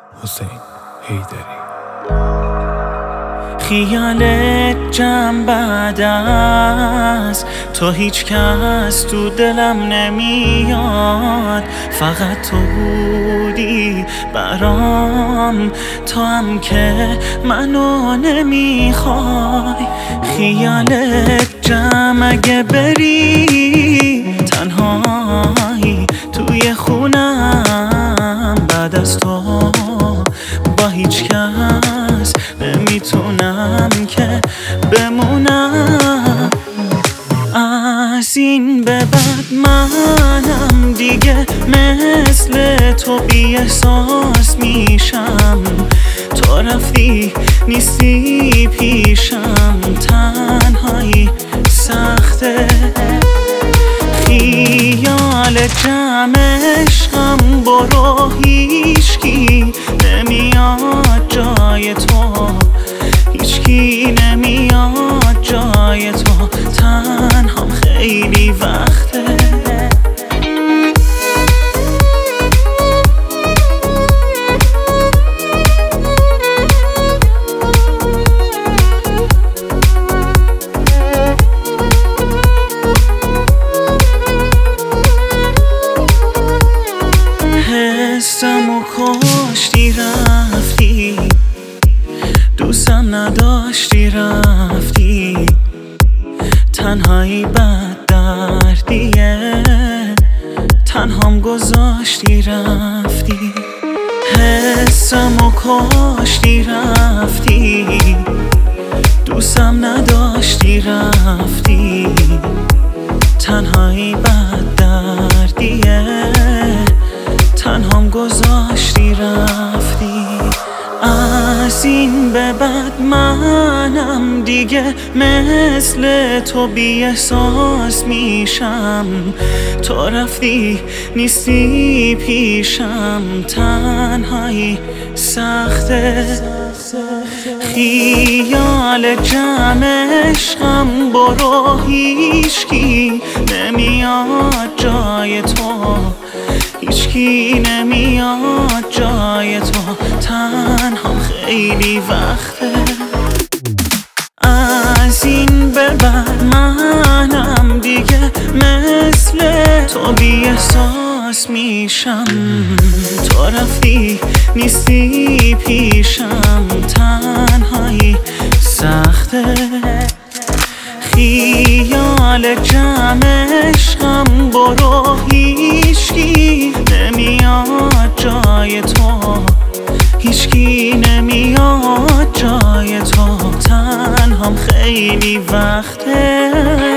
حسین حیدری. خیالت جمع بعد از تو هیچ کس تو دلم نمیاد، فقط تو بودی برام، تو هم که منو نمیخوای. خیالت جمع اگه بری تنهایی توی خونم، بعد از تو با هیچ کس نمیتونم که بمونم. از این به بعد منم دیگه مثل تو بی احساس میشم، تو رفتی نیستی پیشم، تنهایی سخته. خیال جمع عشقم برو، هیچکی نمیاد جای تو، هیچکی نمیاد جای تو، تنهام خیلی وقته. حسمو کشتی رفتی، دوستم نداشتی رفتی، تنهایی بد دردیه، تنهام گذاشتی رفتی. حسمو کشتی رفتی، دوستم نداشتی رفتی، تنهایی بد دردیه، تنهام گذاشتی رفتی. از این به بعد منم دیگه مثل تو بی احساس میشم، تو رفتی نیستی پیشم، تنهایی سخته. خیال جمع عشقم برو، هیچکی نمیاد جای تو، هیچکی نمیاد جای تو، تنهام خیلی وقته. از این به بعد منم دیگه مثل تو بی احساس میشم، تو رفتی نیستی پیشم، تنهایی سخته. خیال جمع عشقم برو، هیچکی نمیاد جای تو، هیچکی نمیاد جای تو، تنهام خیلی وقته.